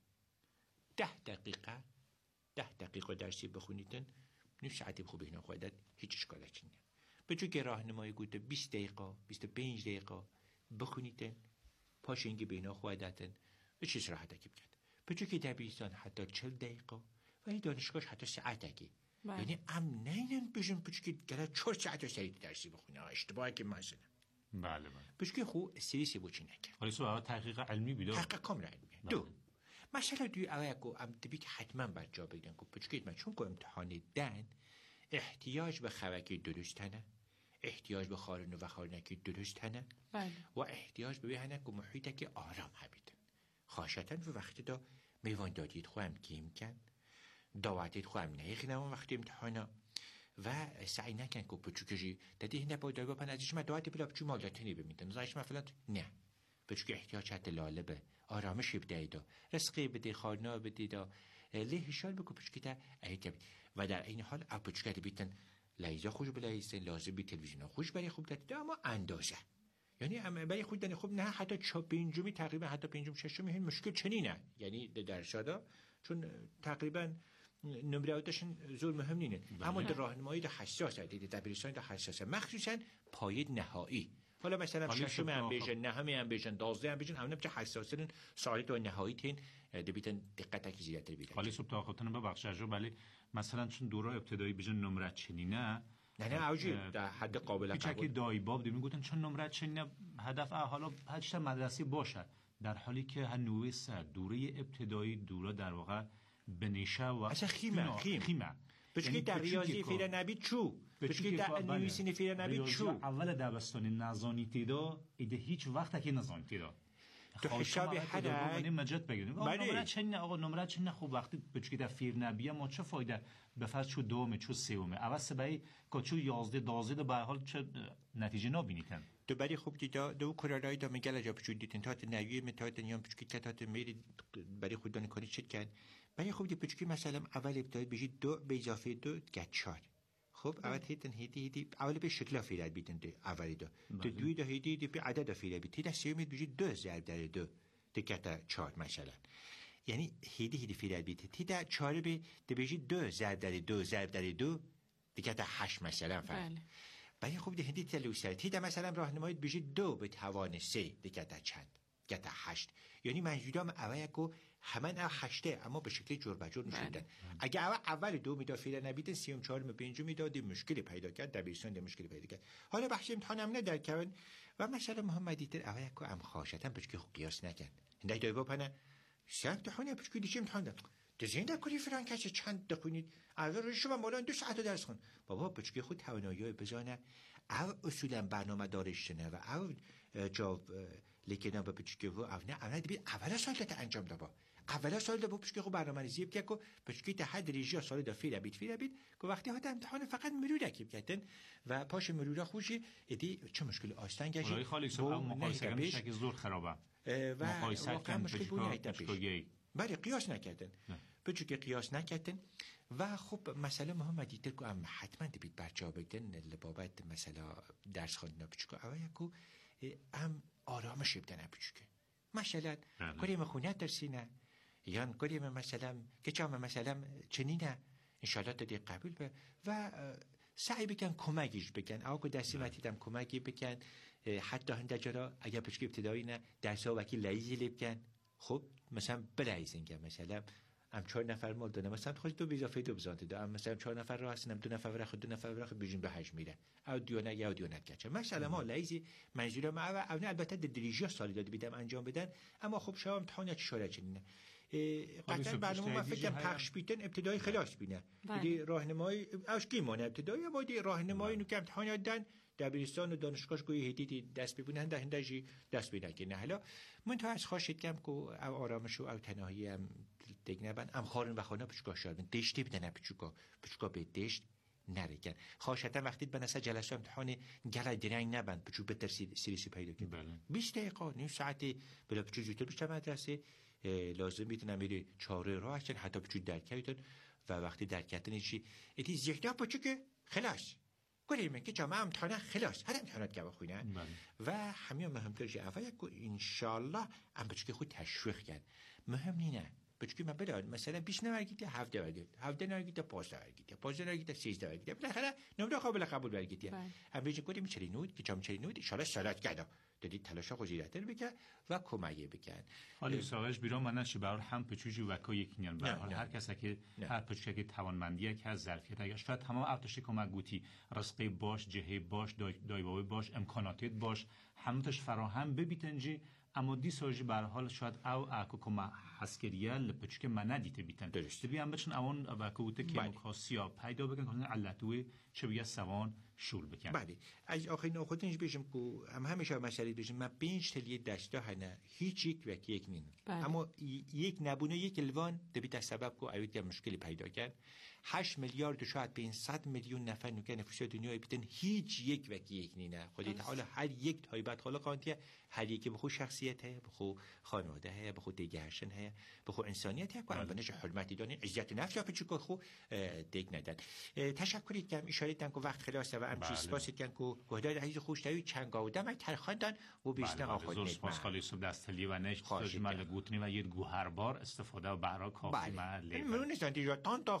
ده دقیقه ده دقیقه درسی بخونیدن نیم ساعتی خوب اینا خودت هیچ اشکاله چینه پچوک راهنمایی گوته بیست دقیقه بیست و پنج دقیقه بخونیدن پاشنگی بینا خودتن به چیز راحت اکی بکرد بچه که دبیرستان حتی چل دقیقه و این دانشگاهش حتی ساعت اکی یعنی ام نینن بجن بچه که گره چهار ساعت سریع درسی بخونه اشتباهی که مثلا بله بله بچه که خوب سریسی بچی نکرد ولی سوال تحقیق علمی بیدو تحقیق کامل علمیه دو مثلا دوی اوه که ام دبید حتما بر جا بگیدن که بچه که من چون که امتحان دن احتیاج به خوکی درستنه احتیاج به خارن و خارنکی درست هنه بله. و احتیاج به هنه که محیطه که آرام هبیدن خواهشتن و وقتی دا میوان دادید خواهم کیم کن دعوتید خواهم نیخنم وقتی امتحانا و سعی نکن که پچوکشی دادی هنده باید دارگاه پن ازش ما دعوتی بلا بچو مالاتنی بمیدن زایش ما فلان نه پچوک احتیاج حتی لاله به آرامشی بدهیدا رزقی بده خارنا بده دا لیه شال بکو پچوکی تا احتیاب و در این حال اپ پچوکت بیتن لایزا خوش بلایسته لازم بی تلویزیون خوش برای خوب داده اما اندازه یعنی برای خود دنی خوب نه حتی چا پنجمی تقریبا حتی پنجم ششمی این مشکل چنینه یعنی درسادا چون تقریبا نمراتشون زور مهم نینه اما در راهنمایی در حساسه دیده دبیرستان در حساسه مخصوصا پایه نهایی حالا مثلا ششم هم بیشن نهم هم بیشن دوازده هم بیشن همون بچه حساسن ساعت و نهایی تین دبیتن دقت کی زیادتر بیدن خالی صبح تا خاطرم ببخش جو ولی مثلا چون دوره ابتدایی بیشن نمره چنی نه نه نه اوجی در حد قابل قبول که دایی باب دی میگفتن چون نمره چنی هدف حالا هشت مدرسه باشه در حالی که هنوز دوره ابتدایی دوره در واقع بنیشه و اصلا خیمه خیم خیمه بچکی در ریاضی فیر نبی چو بچکی در نویسین فیر نبی چو اول دبستانی نزانی تیدا ایده هیچ وقت که نزانی تیدا تو حسابی حدا مجد بگیریم نمره چنین آقا نمره چنین خوب وقتی بچکی در فیر نبیه ما چه فایده به فرض چو دومه چو سومه اول سبعی که چو یازده دوازده به حال چه نتیجه نبینیدن تو برای خوب دیدا دو کرالای دا میگل جا بچو دیدن تا نوی متات نیام بچکی تا میری برای خوددانی کنی چت کن برای خوب دی بچکی مثلا اول ابتدایی بجی دو به اضافه دو گت چهار خب اول هیتن هیدی هیدی اول به شکل فیرد بیدن دو اولی دو تو دوی دو هیدی دی به عدد فیرد بیدی تا سیومی بجی دو ضرب در دو دکت چهار مثلا یعنی هیدی هیدی فیرد بیدی تی در چهار به دی بجی دو ضرب در دو ضرب در دو دکت هشت مثلا فرد برای خوب دی هیدی تلوسر تی در مثلا راهنمایی بجی دو به توان سه دکت چند دکت هشت یعنی منجورام اول کو همان هشته اما به شکل جور بجور نشدن اگه اول اول دو میداد فیره نبیدن سیوم چهار می پنجم میدادی مشکلی پیدا کرد دبیرستان دی مشکلی پیدا کرد حالا بخش امتحانم نه در کردن و مثلا محمدی تر اول کو ام خواهشتن بچکی خوب قیاس نکرد نه دای بپنه سنگ دهونه بچکی دیگه امتحان داد دزین در کلی فران کسی چند دخونید اول رو شما مولا دو ساعت درس خون بابا بچکی خود توانایی بزنه او اصولا برنامه دارش نه و او جواب لیکن با بچکی و او نه اول دی اول سال تا انجام داد اول سال دا بچکی خو برنامه‌ریزی بکنه که بچکی تا حد ریجی سال دا فیر بیت فیر بیت که وقتی هات امتحان فقط مرور اکیب کردن و پاش مرور خوشی ادی چه مشکل آستان گشت ولی خالی صبح مقایسه میشه که زور خرابه و واقعا مشکل بونی پیش ولی قیاس نکردن بچکی قیاس نکردن و خب مثلا محمدی تر کو ام حتما بیت برچا بگدن لبابت مثلا درس خواندن بچکی اول کو ام آرامش بدن بچکی مثلا کاری مخونت درسینه یان کاریم مثلا که چام مثلا چنینه انشالله تا دی قبول به و سعی بکن کمکیش بکن او که دستی متیدم کمکی بکن حتی هنده جرا اگر پشکی ابتدایی نه درسا وکی لعیزی لی بکن خب مثلا بلعیزین که مثلا ام چهار نفر مال دانه مثلا خود دو بیزافه دو بزانده دو ام مثلا چهار نفر را هستنم دو نفر خود دو نفر را خود بیجون به هشت میره او دیونه یا دیونت کچه مثلا ما لعیزی منظورم او او البته دریجی سالی داده بیدم انجام بدن اما خب شما امتحان چشاره چنینه قطعا برنامه ما فکرم پخش بیتن ابتدایی خلاص بینه دی راهنمایی اوش کی مونه ابتدایی و دی راهنمایی نو که امتحان دادن دبیرستان و دانشگاهش گوی هدیتی دست ببینن ده هندجی دست بیدن که نه حالا من تو از خواهشید کم که او آرامش و او تنهایی هم دیگ نبن ام خارن و خانه پچکا شاربن دشتی بدن پچکا پچکا به دشت نریکن خواهشتا وقتی بنسا جلسه امتحان گله درنگ نبند پچو بترسید سریسی پیدا کنید بیست دقیقه نیم ساعتی بلا پچو جوتر بیشتر مدرسه لازم میتونم میری چاره راه چن حتی بچو درک کردن و وقتی درک کردن چی ایتی زیکتا پچو که خلاص گریم که جامعه امتحانه خلاص هر امتحانات که بخونه و همین مهمتر جه اول یک انشالله ام بچو که خود تشویق کرد مهم نینه بچکی من بله مثلا بیش نورگیده هفته ورگید هفته نورگیده پازده ورگیده پازده نورگیده سیزده ورگیده بالاخره نمره قابل قبول ورگیده ام بیچه کنیم چلی نود که چام چلی نود انشالله سالات کرده دادی تلاشا خوزیرتر بکن و کمایی بکن حالی ساقش بیرون من نشی برای هم پچوجی وکا یکینیان برای هر کسی که هر پچوجی که توانمندیه که از ظرفیت یا شاید تمام ارتشی کمک گوتی رزقی باش جهه باش دایباوی باش امکاناتیت باش همتش فراهم ببیتنجی اما دی سوژی به هر حال شاید او اکو کما حسکریال پچک من ندیته بیتن درست بیام بچن اون وکوته که مخاصیا پیدا بکن کنن علتوی چه بیا سوان شول بکن بله از آخرین خودش بیشم کو هم همیشه مسئله بیشم من پنج تلیه داشته هنه هیچ یک و یک نین اما یک نبونه یک الوان دبیت سبب کو اوید که مشکلی پیدا کرد هشت میلیارد و شاید پانصد میلیون نفر نوکه نفوس دنیا بیتن هیچ یک و یک نینه خودی تعالی هر یک تایبت خالق آنتیه هر یکی بخو شخصیت هست بخو خانواده هست بخو دیگرشن هست بخو انسانیت هست که انبانش حرمتی دانه عزت نفس یا پچه که خو دیگ ندن تشکرید که اشاره دن که وقت خلاصه و همچی سپاسید که گهدار عزیز خوشتوی چند گاودم های ترخاندن و بیشتر آخود نیک سپاس خالی صبح دستلی و نشت ساجمال گوتنی و یه گوهربار استفاده و برای کافی محلی مرون نیستن دیجا تان تا خویدن یا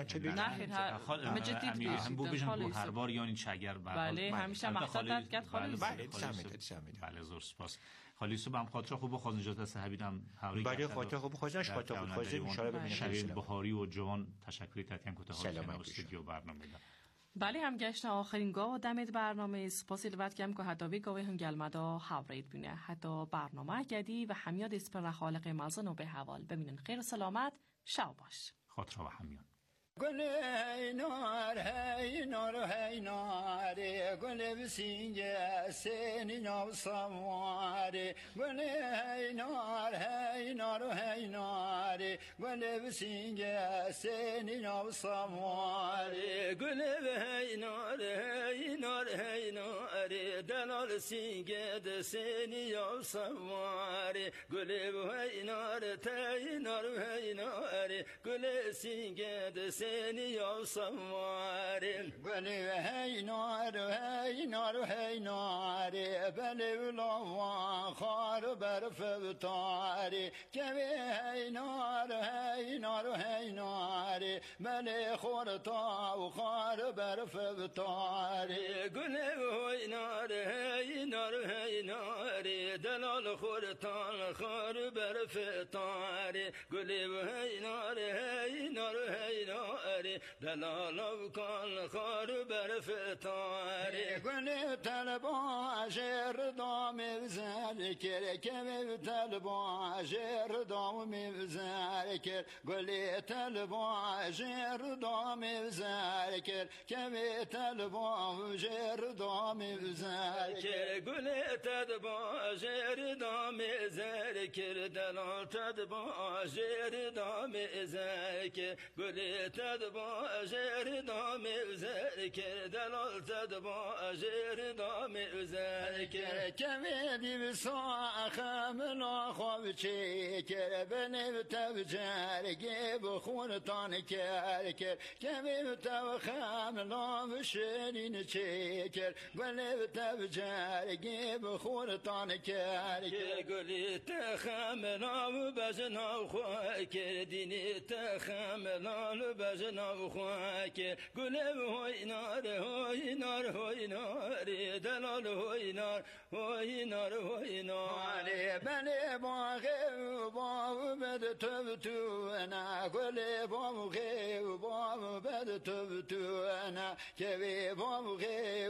بچه بگم نه خیر همه جدید بیشید هم بو بیشن بو هر بار یعنی چگر بله همیشه مقصد کرد خالی بله سامید بله زور سپاس خالی سو بام خاطر خوب خواز نجات صاحبیدم هاوری بله خاطر خوب خوازش خاطر خوب خوازی ان شاء الله ببینید شبیه بهاری و جوان تشکری تاتیم کوتاه ها استودیو برنامه ده بله هم گشت آخرین گاه دمید برنامه سپاس الوقت کم که حتی وی گاوی هم گلمدا حورید بینه حتی برنامه گدی و همیاد اسپر خالق مازن و به حوال ببینن خیر و سلامت شب باش خاطر و همیان گل اینار هی نار هی ناره گل بسینگ سینی ناو سواره گل اینار هی نار هی ناره گل بسینگ سینی ناو سواره گل هی نار هی نار هی ناره دلال سینگ سینی ناو سواره گل هی نار تی نار هی ناره گل سینگ سینی یا سواره بله هی نار هی نار هی نار بله ولوان خار برف بتاری کمی هی نار هی نار هی نار بله خورتا و خار برف بتاری گله هی نار هی نار هی نار دلال خورتا خار برف تاری گله هی نار هی نار هی نار دلال کن خار برف تاری گل طلبا شر دام بزر کر کم طلبا شر دام بزر کر گل طلبا شر دام بزر کر کم طلبا شر دام بزر کر گل طلبا شر دام بزر کر دلال طلبا شر دام بزر کر گل تدبا جر دام ذکر دلال تدبا جر دام ذکر کمی بی ساخم لا خواب چکر بنو تبجر گب خونتان کر کر کمی تبخم لا بشرین چکر بنو تبجر گب خونتان کر کر گلی تخم لا بجنا خوا کر دینی تخم لا بجنا خواک گلم هوی نار هوی نار هوی نار دلال هوی نار هوی نار هوی نار بله باغ باغ بد تو تو انا گل باغ باغ بد تو تو انا که باغ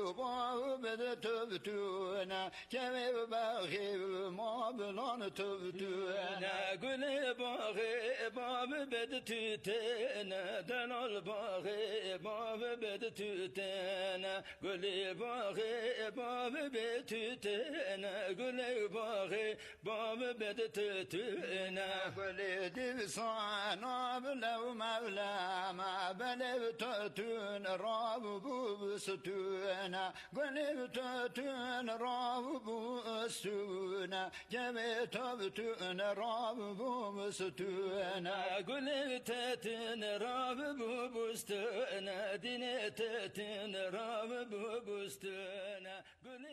باغ بد تو تو انا که باغ ما بلان تو تو انا گل باغ باغ بد تو تنا دلال باغ باغ بد تو تنا گل باغ باغ بد تو تنا گل باغ باغ بد تو تنا گل دیوسان بلو مولا ما بلو تون راب بو ستونا گل تون راب بو ستونا جمع تون راب بو ستونا گل تون راب بو بستنا دين تتن راب بو بستنا